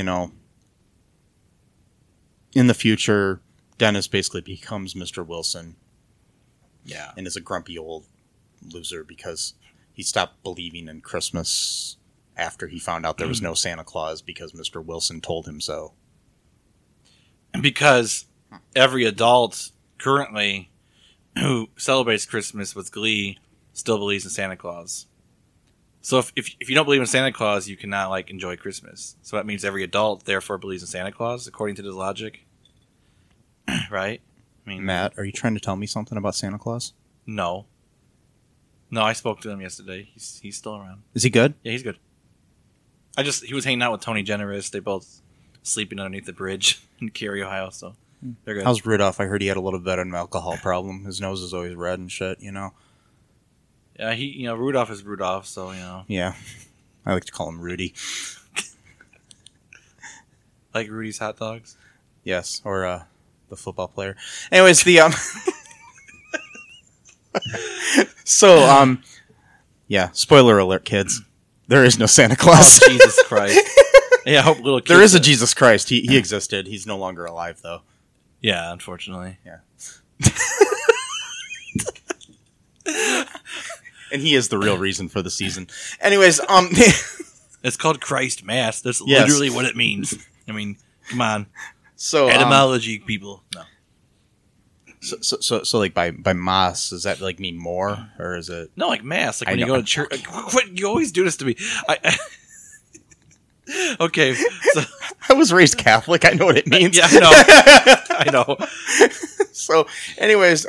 in the future, Dennis basically becomes Mr. Wilson. Yeah. And is a grumpy old loser because he stopped believing in Christmas after he found out there was no Santa Claus because Mr. Wilson told him so. Because every adult currently who celebrates Christmas with glee still believes in Santa Claus. So if you don't believe in Santa Claus, you cannot enjoy Christmas. So that means every adult therefore believes in Santa Claus, according to this logic, right? I mean, Matt, are you trying to tell me something about Santa Claus? No, I spoke to him yesterday. He's still around. Is he good? Yeah, he's good. He was hanging out with Tony Generous. They both sleeping underneath the bridge in Cary, Ohio. So they're good. How's Rudolph? I heard he had a little bit of an alcohol problem. His nose is always red and shit, Yeah, Rudolph is Rudolph, so Yeah. I like to call him Rudy. Like Rudy's hot dogs. Yes, or the football player. Anyways, So, yeah, spoiler alert, kids. There is no Santa Claus. Oh, Jesus Christ. Yeah, I hope little kids... There is a Jesus Christ. He existed. He's no longer alive, though. Yeah, unfortunately. Yeah. And he is the real reason for the season. Anyways, It's called Christ Mass. That's Yes. literally what it means. I mean, come on. so Etymology, people. No. So like by mass, does that like mean more, or is it? No, like Mass. Like I when you know. go to church. What, you always do this to me. Okay. So, I was raised Catholic. I know what it means. yeah, I know. So, anyways,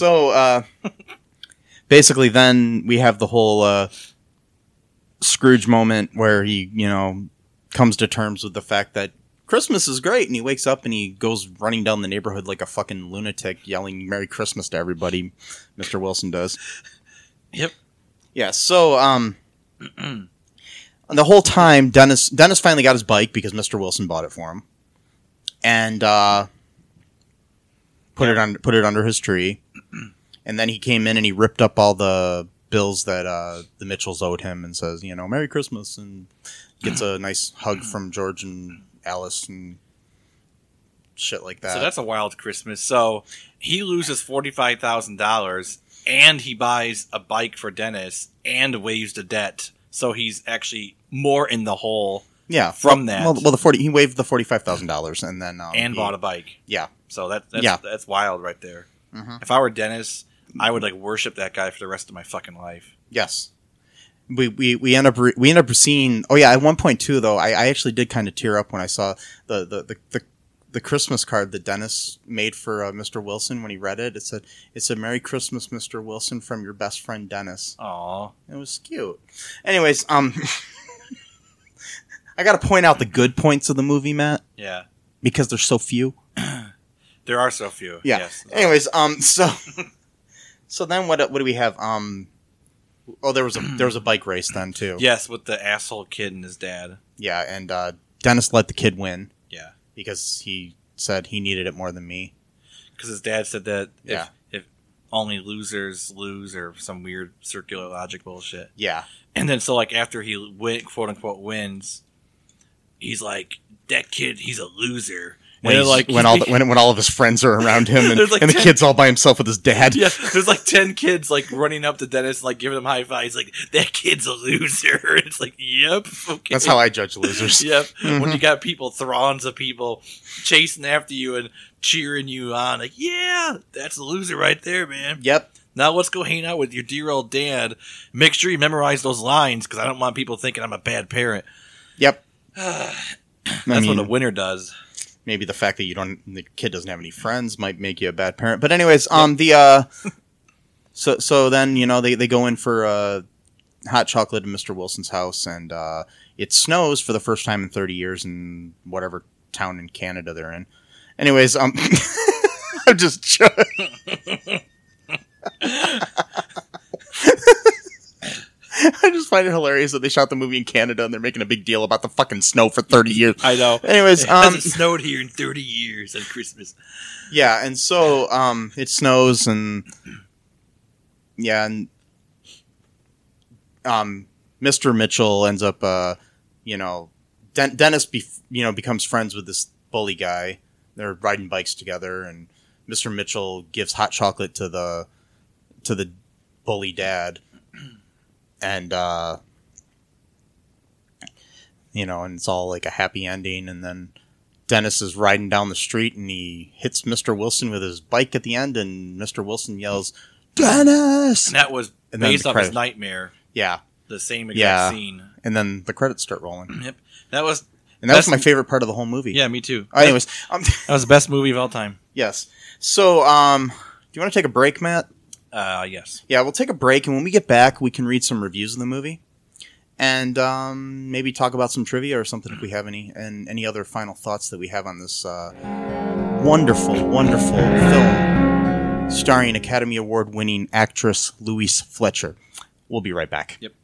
basically, then we have the whole Scrooge moment where he, comes to terms with the fact that Christmas is great, and he wakes up and he goes running down the neighborhood like a fucking lunatic, yelling "Merry Christmas" to everybody. Mr. Wilson does. Yep. Yeah. So, the whole time, Dennis finally got his bike because Mr. Wilson bought it for him, and put it under his tree. And then he came in and he ripped up all the bills that the Mitchells owed him and says, "Merry Christmas," and gets a nice hug from George and Alice and shit like that. So that's a wild Christmas. So he loses $45,000 and he buys a bike for Dennis and waives the debt. So he's actually more in the hole. Yeah, from that. Well, he waived the $45,000 and then and bought a bike. Yeah, so that's wild right there. Mm-hmm. If I were Dennis, I would worship that guy for the rest of my fucking life. Yes. We end up seeing. Oh yeah, at one point too, though, I actually did kind of tear up when I saw the Christmas card that Dennis made for Mr. Wilson when he read it. It said "Merry Christmas, Mr. Wilson, from your best friend Dennis." Aw, it was cute. Anyways, I got to point out the good points of the movie, Matt. Yeah, because there's so few. There are so few. Yeah. Yes. Anyways, so then what do we have? There was a bike race then too. Yes, with the asshole kid and his dad. Yeah, and Dennis let the kid win. Yeah, because he said he needed it more than me. Because his dad said that Yeah. if only losers lose, or some weird circular logic bullshit. Yeah, and then so after he quote unquote wins, he's like, that kid, he's a loser. When when all of his friends are around him and the kid's all by himself with his dad. Yeah, there's 10 kids running up to Dennis, giving him high fives, that kid's a loser. It's yep, okay. That's how I judge losers. Yep. Mm-hmm. When you got throngs of people chasing after you and cheering you on, yeah, that's a loser right there, man. Yep. Now let's go hang out with your dear old dad. Make sure you memorize those lines, because I don't want people thinking I'm a bad parent. Yep. That's what a winner does. Maybe the fact that the kid doesn't have any friends might make you a bad parent. But anyways, so then they go in for hot chocolate in Mr. Wilson's house, and it snows for the first time in 30 years in whatever town in Canada they're in. Anyways, I'm just joking. I just find it hilarious that they shot the movie in Canada and they're making a big deal about the fucking snow for 30 years. I know. Anyways, it hasn't snowed here in 30 years on Christmas. Yeah, and so it snows and Mr. Mitchell ends up Dennis becomes friends with this bully guy. They're riding bikes together, and Mr. Mitchell gives hot chocolate to the bully dad. And, and it's all a happy ending. And then Dennis is riding down the street and he hits Mr. Wilson with his bike at the end. And Mr. Wilson yells, "Dennis!" And that was based off his nightmare. Yeah. The same exact scene. And then the credits start rolling. Yep. That was my favorite part of the whole movie. Yeah, me too. Anyways. That was the best movie of all time. Yes. So, do you want to take a break, Matt? Yes. Yeah, we'll take a break, and when we get back, we can read some reviews of the movie. and maybe talk about some trivia or something if we have any, and any other final thoughts that we have on this wonderful, wonderful film starring Academy Award-winning actress Louise Fletcher. We'll be right back. Yep.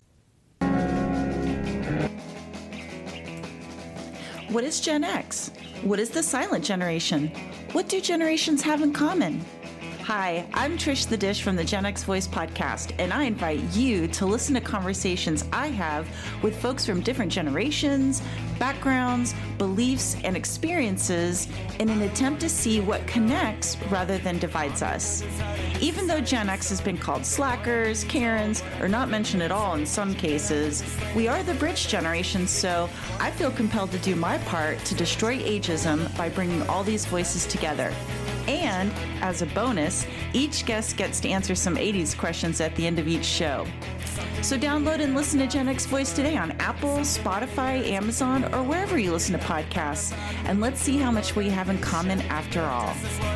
What is Gen X? What is the silent generation? What do generations have in common? Hi, I'm Trish the Dish from the Gen X Voice podcast, and I invite you to listen to conversations I have with folks from different generations, backgrounds, beliefs, and experiences in an attempt to see what connects rather than divides us. Even though Gen X has been called slackers, Karens, or not mentioned at all in some cases, we are the bridge generation, so I feel compelled to do my part to destroy ageism by bringing all these voices together. And, as a bonus, each guest gets to answer some 80s questions at the end of each show. So download and listen to Gen X Voice today on Apple, Spotify, Amazon, or wherever you listen to podcasts. And let's see how much we have in common after all.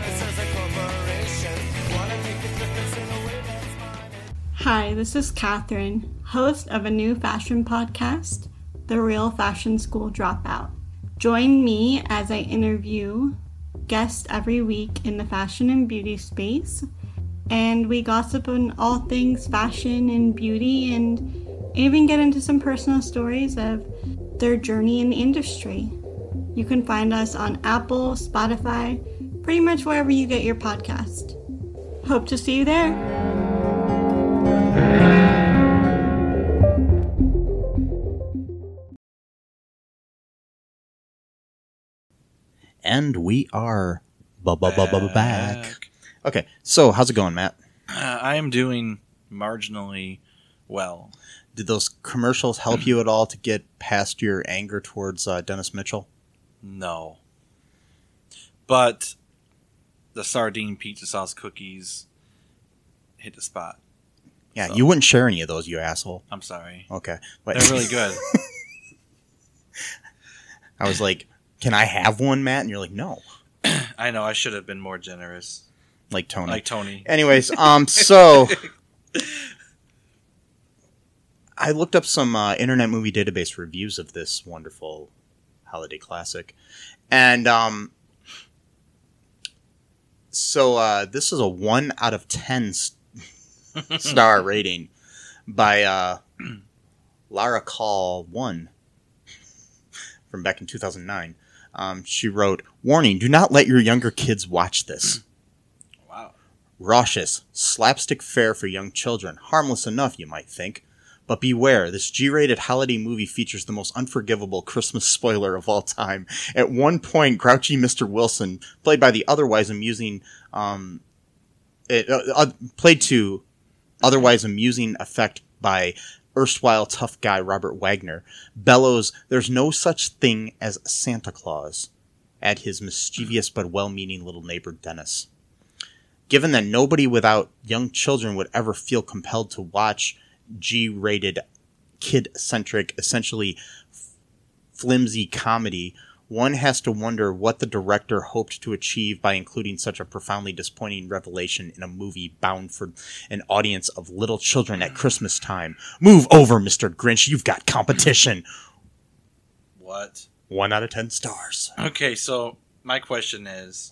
Hi, this is Catherine, host of a new fashion podcast, The Real Fashion School Dropout. Join me as I interview guests every week in the fashion and beauty space, and we gossip on all things fashion and beauty, and even get into some personal stories of their journey in the industry. You can find us on Apple, Spotify, pretty much wherever you get your podcast. Hope to see you there. And we are back. Okay, so how's it going, Matt? I am doing marginally well. Did those commercials help you at all to get past your anger towards Dennis Mitchell? No. But the sardine pizza sauce cookies hit the spot. Yeah, So. You wouldn't share any of those, you asshole. I'm sorry. Okay. They're really good. I was like, can I have one, Matt? And you're like, no. I know, I should have been more generous. Like Tony. Anyways, so I looked up some Internet Movie Database reviews of this wonderful holiday classic. And so this is a 1 out of 10 star rating by Lara Call 1 from back in 2009. She wrote, "Warning, do not let your younger kids watch this. Wow. Raucous, slapstick fare for young children. Harmless enough, you might think. But beware, this G-rated holiday movie features the most unforgivable Christmas spoiler of all time. At one point, grouchy Mr. Wilson, played by the otherwise amusing, played to otherwise amusing effect by erstwhile tough guy Robert Wagner, bellows, 'There's no such thing as Santa Claus,' at his mischievous but well-meaning little neighbor Dennis. Given that nobody without young children would ever feel compelled to watch G-rated, kid-centric, essentially flimsy comedy, one has to wonder what the director hoped to achieve by including such a profoundly disappointing revelation in a movie bound for an audience of little children at Christmas time. Move over, Mr. Grinch, you've got competition." What? 1 out of 10 stars. Okay, so my question is,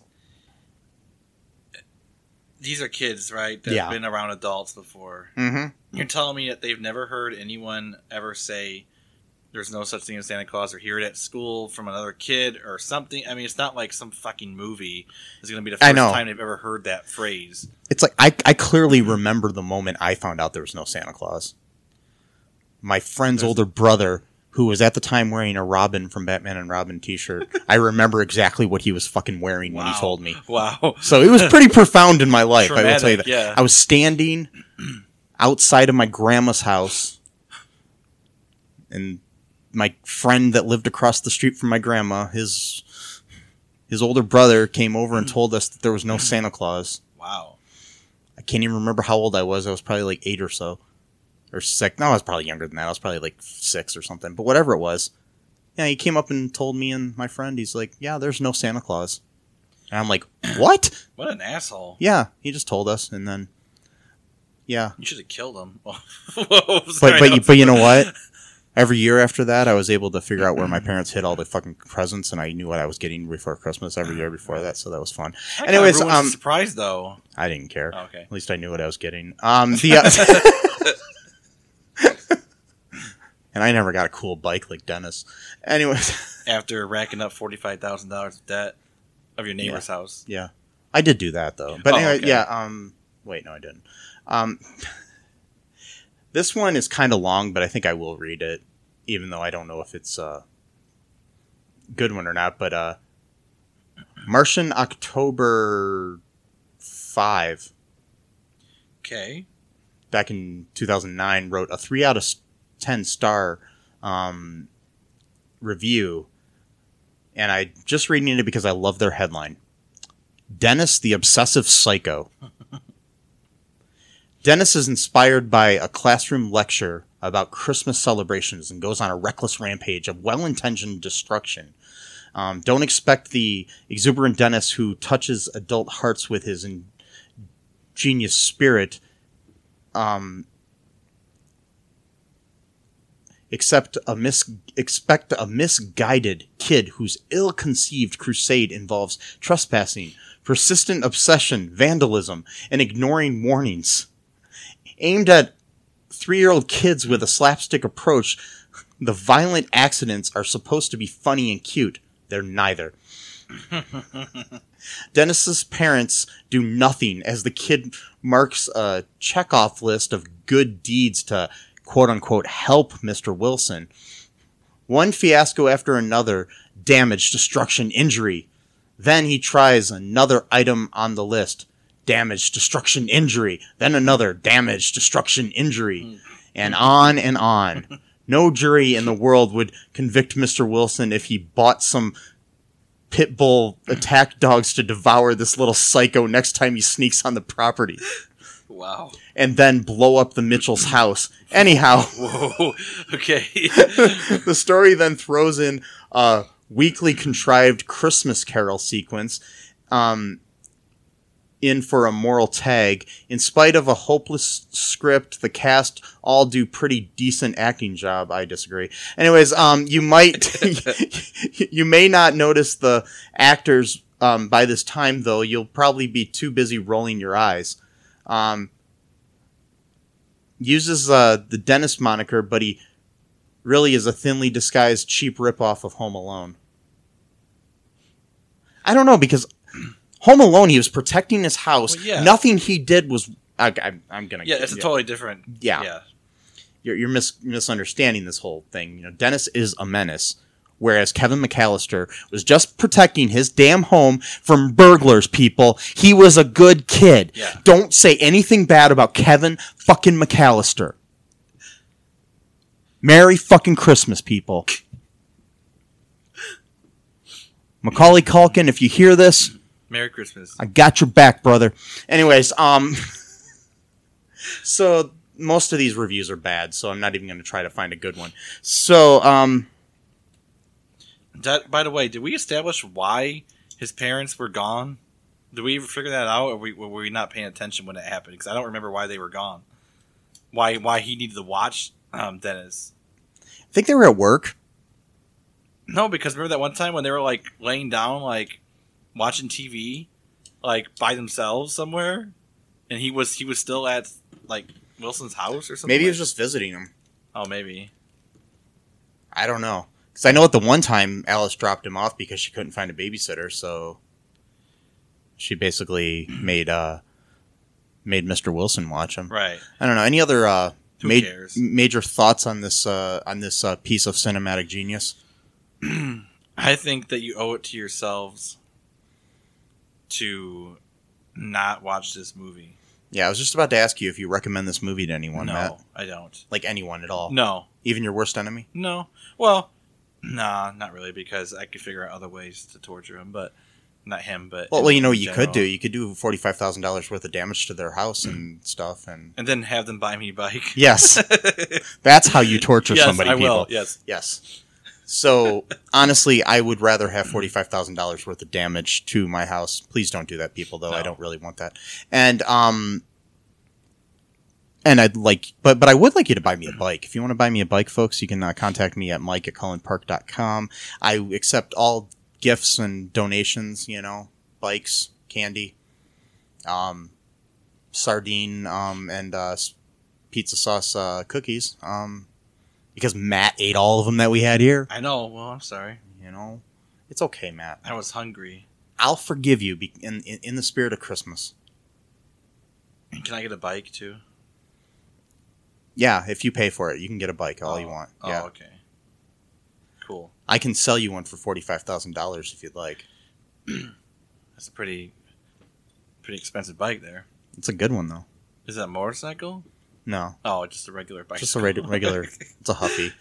these are kids, right? That have been around adults before. Mm-hmm. You're telling me that they've never heard anyone ever say there's no such thing as Santa Claus, or hear it at school from another kid or something? I mean, it's not like some fucking movie is going to be the first time they've ever heard that phrase. It's like, I clearly remember the moment I found out there was no Santa Claus. My friend's older brother, who was at the time wearing a Robin from Batman and Robin t-shirt, I remember exactly what he was fucking wearing when he told me. Wow. So it was pretty profound in my life, Traumatic, I will tell you that. Yeah. I was standing outside of my grandma's house, and my friend that lived across the street from my grandma, his older brother came over and told us that there was no Santa Claus. Wow. I can't even remember how old I was. I was probably like 8 or so. Or 6. No, I was probably younger than that. I was probably like 6 or something. But whatever it was. Yeah, he came up and told me and my friend, he's like, "Yeah, there's no Santa Claus." And I'm like, "What?" What an asshole. Yeah, he just told us, and then, yeah. You should have killed him. Whoa, but you know what? Every year after that, I was able to figure out where my parents hid all the fucking presents, and I knew what I was getting before Christmas every year before that, so that was fun. Anyways, surprised though. I didn't care. Oh, okay. At least I knew what I was getting. And I never got a cool bike like Dennis. Anyways, after racking up $45,000 of debt of your neighbor's house. Yeah, I did do that though. But anyway, okay. yeah. Wait, no, I didn't. This one is kind of long, but I think I will read it, even though I don't know if it's a good one or not. But Martian October 5. Okay. Back in 2009, wrote a 3 out of 10 star review, and I just reading it because I love their headline. Dennis the Obsessive Psycho. Dennis is inspired by a classroom lecture about Christmas celebrations and goes on a reckless rampage of well-intentioned destruction. Don't expect the exuberant Dennis who touches adult hearts with his ingenious spirit. Expect a misguided kid whose ill-conceived crusade involves trespassing, persistent obsession, vandalism, and ignoring warnings. Aimed at 3-year-old kids with a slapstick approach, the violent accidents are supposed to be funny and cute. They're neither. Dennis's parents do nothing as the kid marks a checkoff list of good deeds to quote-unquote help Mr. Wilson. One fiasco after another, damage, destruction, injury. Then he tries another item on the list. Damage, destruction, injury. Then another. Damage, destruction, injury. And on and on. No jury in the world would convict Mr. Wilson if he bought some pit bull attack dogs to devour this little psycho next time he sneaks on the property. Wow. And then blow up the Mitchell's house. Anyhow. Whoa. Okay. The story then throws in a weakly contrived Christmas Carol sequence in for a moral tag. In spite of a hopeless script, the cast all do pretty decent acting job. I disagree. Anyways, you may not notice the actors by this time, though. You'll probably be too busy rolling your eyes. Uses the Dennis moniker, but he really is a thinly disguised cheap ripoff of Home Alone. I don't know, because Home Alone, he was protecting his house. Well, yeah. Nothing he did was... I'm gonna... Yeah, it's a totally different... Yeah. You're misunderstanding this whole thing. You know, Dennis is a menace, whereas Kevin McAllister was just protecting his damn home from burglars, people. He was a good kid. Yeah. Don't say anything bad about Kevin fucking McAllister. Merry fucking Christmas, people. Macaulay Culkin, if you hear this... Merry Christmas. I got your back, brother. Anyways, so most of these reviews are bad, so I'm not even going to try to find a good one. So, by the way, did we establish why his parents were gone? Did we ever figure that out, or were we not paying attention when it happened? Because I don't remember why they were gone. Why he needed to watch Dennis. I think they were at work. No, because remember that one time when they were like laying down, like watching TV, like by themselves somewhere, and he was still at like Wilson's house or something. Maybe he was just visiting him. Oh, maybe. I don't know, because I know at the one time Alice dropped him off because she couldn't find a babysitter, so she basically made Mr. Wilson watch him. Right. I don't know. Any other major thoughts on this piece of cinematic genius? I think that you owe it to yourselves to not watch this movie. Yeah, I was just about to ask you if you recommend this movie to anyone. No, Matt. I don't. Like anyone at all? No. Even your worst enemy? No. Well, nah, not really, because I could figure out other ways to torture him, but not him, but... Well, you know what you could do? You could do $45,000 worth of damage to their house and stuff, and then have them buy me a bike. Yes. That's how you torture somebody, people. Will. Yes. So, honestly, I would rather have $45,000 worth of damage to my house. Please don't do that, people, though. No. I don't really want that. And And I'd like, but I would like you to buy me a bike. If you want to buy me a bike, folks, you can contact me at mike@cullenpark.com. I accept all gifts and donations, bikes, candy, sardine, and pizza sauce cookies. Because Matt ate all of them that we had here. I know. Well, I'm sorry. It's okay, Matt. I was hungry. I'll forgive you in the spirit of Christmas. Can I get a bike too? Yeah, if you pay for it, you can get a bike all you want. Yeah. Oh, okay. Cool. I can sell you one for $45,000 if you'd like. That's a pretty expensive bike there. It's a good one, though. Is that a motorcycle? No. Oh, just a regular bike. Just a regular. It's a Huffy.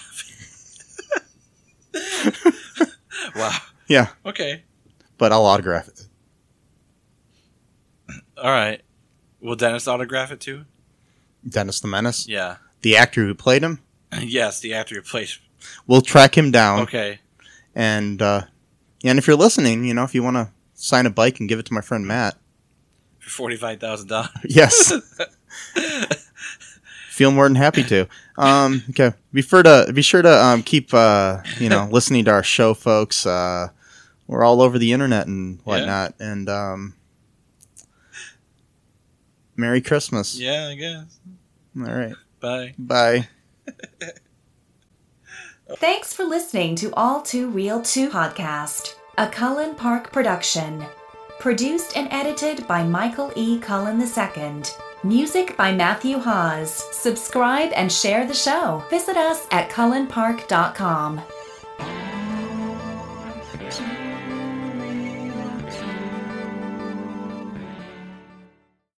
Wow. Yeah. Okay. But I'll autograph it. All right. Will Dennis autograph it too? Dennis the Menace? Yeah. The actor who played him? Yes, the actor who played him. We'll track him down. Okay. And if you're listening, if you want to sign a bike and give it to my friend Matt. For $45,000. Yes. Feel more than happy to. Okay. Be sure to keep listening to our show, folks. We're all over the internet and whatnot. Yeah. And Merry Christmas. Yeah, I guess. All right. Bye. Bye. Thanks for listening to All Too Real 2 podcast, a Cullen Park production. Produced and edited by Michael E. Cullen II. Music by Matthew Hawes. Subscribe and share the show. Visit us at cullenpark.com.